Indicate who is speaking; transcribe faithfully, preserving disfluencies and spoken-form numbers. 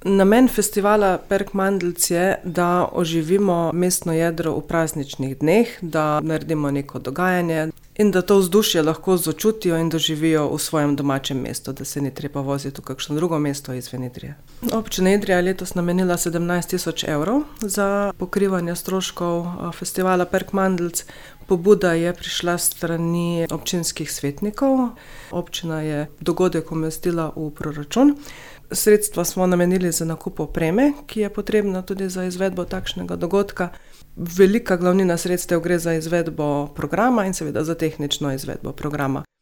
Speaker 1: Namen festivala Perkmandeljc je, da oživimo mestno jedro v prazničnih dneh, da naredimo neko dogajanje in da to vzdušje lahko začutijo in doživijo v svojem domačem mestu, da se ni treba voziti v kakšno drugo mesto izven Idrije. Občina Idrija je letos namenila sedemnajst tisoč evrov za pokrivanje stroškov festivala Perkmandeljc. Pobuda je prišla s strani občinskih svetnikov. Občina je dogodek umestila v proračun. Sredstva smo namenili za nakup opreme, ki je potrebna tudi za izvedbo takšnega dogodka. Velika glavnina sredstev gre za izvedbo programa in seveda za tehnično izvedbo programa.